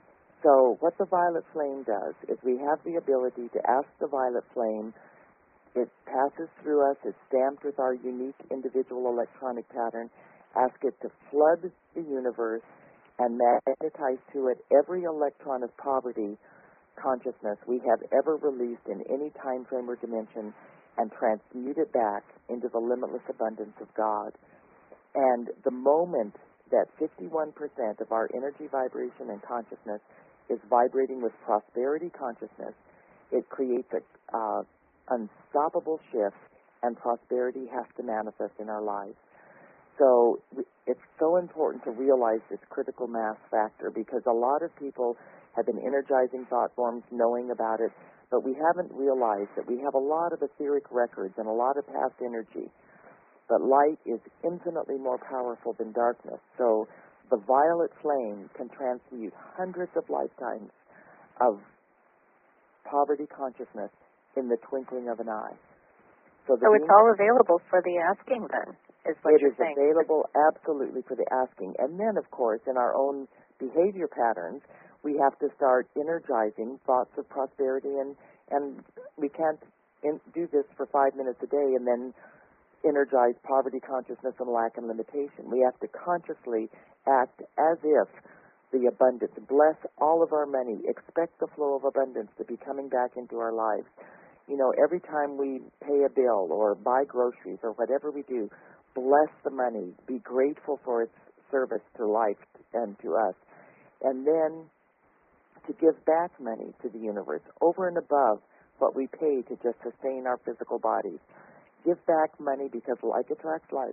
So what the Violet Flame does is we have the ability to ask the Violet Flame. It passes through us. It's stamped with our unique individual electronic pattern. Ask it to flood the universe and magnetize to it every electron of poverty consciousness we have ever released in any time frame or dimension, and transmute it back into the limitless abundance of God. And the moment that 51% of our energy vibration and consciousness is vibrating with prosperity consciousness, it creates an unstoppable shift, and prosperity has to manifest in our lives. So it's so important to realize this critical mass factor, because a lot of people have been energizing thought forms, knowing about it, but we haven't realized that we have a lot of etheric records and a lot of past energy. But light is infinitely more powerful than darkness. So the Violet Flame can transmute hundreds of lifetimes of poverty consciousness in the twinkling of an eye. So it's all available for the asking then, is what you're saying. It is available absolutely for the asking. And then, of course, in our own behavior patterns, we have to start energizing thoughts of prosperity, and we can't do this for 5 minutes a day and then energize poverty consciousness and lack and limitation. We have to consciously act as if the abundance, bless all of our money, expect the flow of abundance to be coming back into our lives. You know, every time we pay a bill or buy groceries or whatever we do, bless the money, be grateful for its service to life and to us. And then to give back money to the universe over and above what we pay to just sustain our physical bodies. Give back money because like attracts like.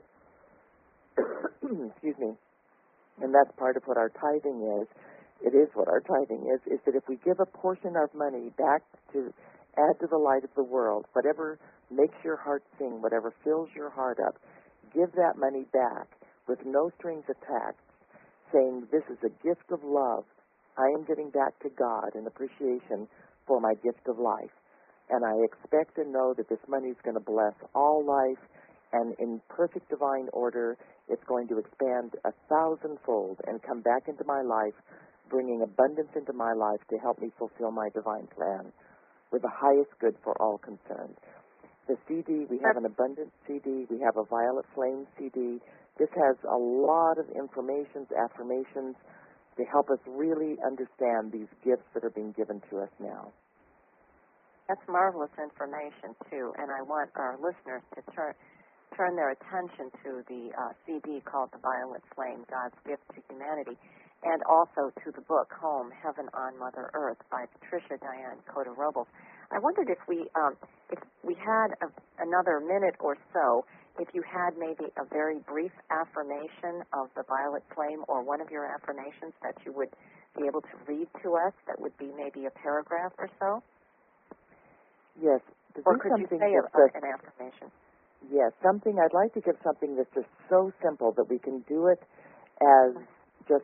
Excuse me. And that's part of what our tithing is. It is what our tithing is that if we give a portion of money back to add to the light of the world, whatever makes your heart sing, whatever fills your heart up, give that money back with no strings attached, saying, this is a gift of love. I am giving back to God in appreciation for my gift of life. And I expect and know that this money is going to bless all life, and in perfect divine order, it's going to expand 1,000-fold and come back into my life, bringing abundance into my life to help me fulfill my divine plan with the highest good for all concerned. The CD, we have an abundance CD, we have a Violet Flame CD. This has a lot of information, affirmations, to help us really understand these gifts that are being given to us now. That's marvelous information, too, and I want our listeners to turn their attention to the CD called The Violet Flame, God's Gift to Humanity, and also to the book, Home, Heaven on Mother Earth, by Patricia Diane Coda-Robles. I wondered if we had another minute or so, if you had maybe a very brief affirmation of the Violet Flame, or one of your affirmations that you would be able to read to us, that would be maybe a paragraph or so? Yes. Or could you say an affirmation? Yes, I'd like to give something that's just so simple that we can do it as just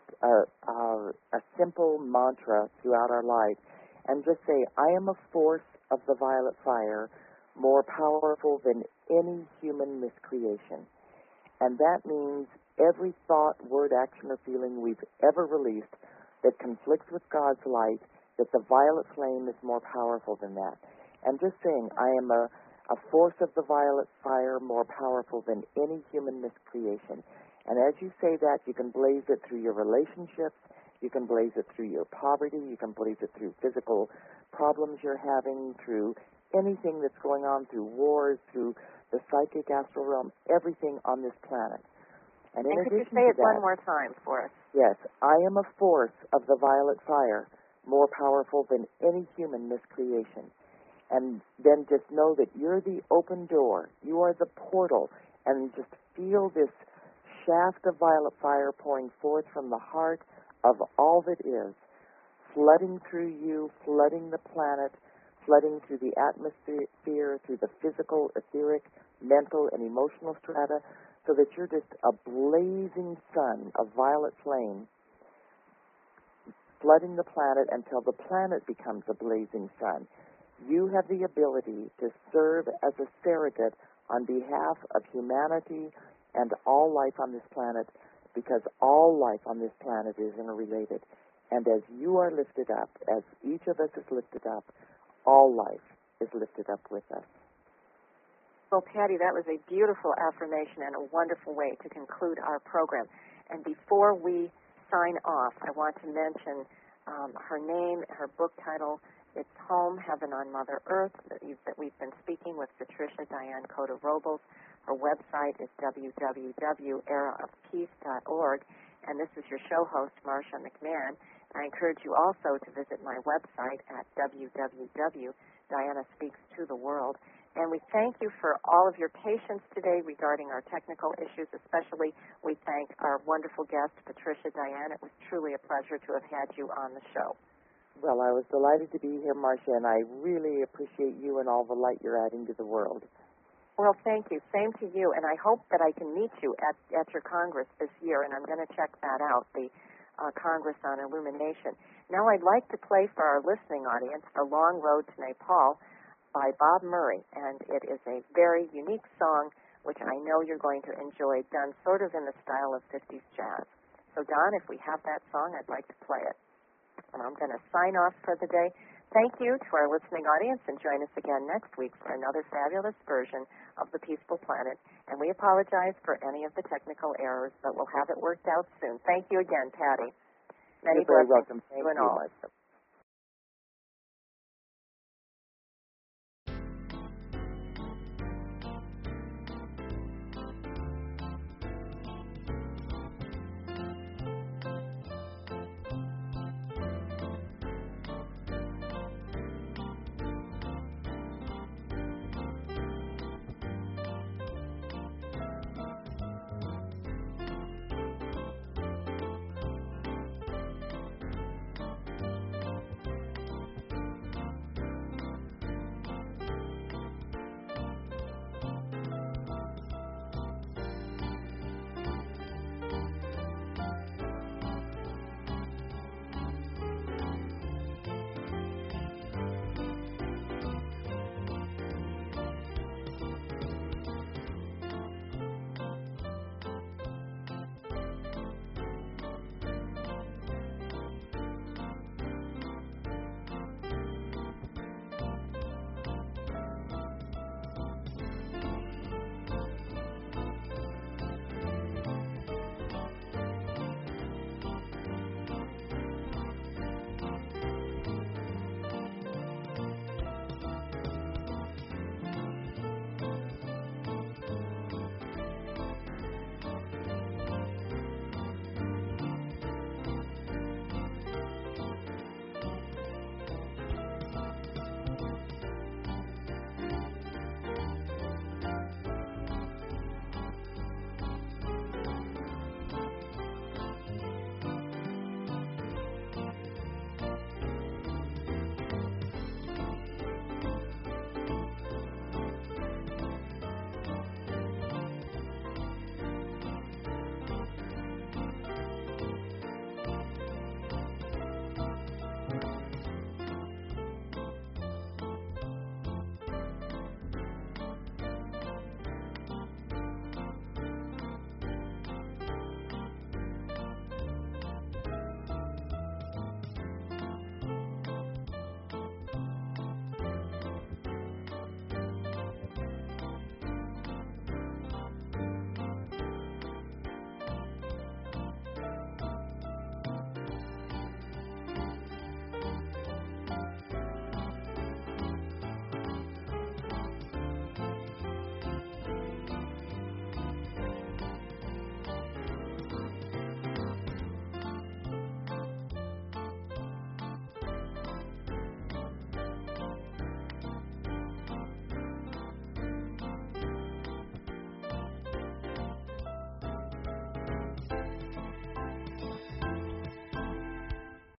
a simple mantra throughout our life, and just say, I am a force of the violet fire, more powerful than any human miscreation. And that means every thought, word, action, or feeling we've ever released that conflicts with God's light, that the violet flame is more powerful than that. And just saying, I am a force of the violet fire more powerful than any human miscreation. And as you say that, you can blaze it through your relationships, you can blaze it through your poverty, you can blaze it through physical problems you're having, through anything that's going on, through wars, through the psychic astral realm, everything on this planet. And in could you addition say to it that, one more time for us? Yes, I am a force of the violet fire more powerful than any human miscreation. And then just know that you're the open door. You are the portal. And just feel this shaft of violet fire pouring forth from the heart of all that is, flooding through you, flooding the planet, flooding through the atmosphere, through the physical, etheric, mental, and emotional strata, so that you're just a blazing sun of violet flame, flooding the planet until the planet becomes a blazing sun. You have the ability to serve as a surrogate on behalf of humanity and all life on this planet, because all life on this planet is interrelated. And as you are lifted up, as each of us is lifted up, all life is lifted up with us. Well, Patty, that was a beautiful affirmation and a wonderful way to conclude our program. And before we sign off, I want to mention her name, her book title. It's Home, Heaven on Mother Earth, that we've been speaking with Patricia Diane Coda-Robles. Her website is www.eraofpeace.org, and this is your show host, Marsha McMahon. I encourage you also to visit my website at www.dianaspeakstotheworld. And we thank you for all of your patience today regarding our technical issues. Especially, we thank our wonderful guest, Patricia Diane. It was truly a pleasure to have had you on the show. Well, I was delighted to be here, Marsha, and I really appreciate you and all the light you're adding to the world. Well, thank you. Same to you. And I hope that I can meet you at your Congress this year, and I'm going to check that out, the Congress on Illumination. Now I'd like to play for our listening audience The Long Road to Nepal by Bob Murray, and it is a very unique song which I know you're going to enjoy, done sort of in the style of 50s jazz. So, Don, if we have that song, I'd like to play it. And I'm going to sign off for the day. Thank you to our listening audience, and join us again next week for another fabulous version of The Peaceful Planet. And we apologize for any of the technical errors, but we'll have it worked out soon. Thank you again, Patty. Many You're very blessings welcome. to you and all. Marsha.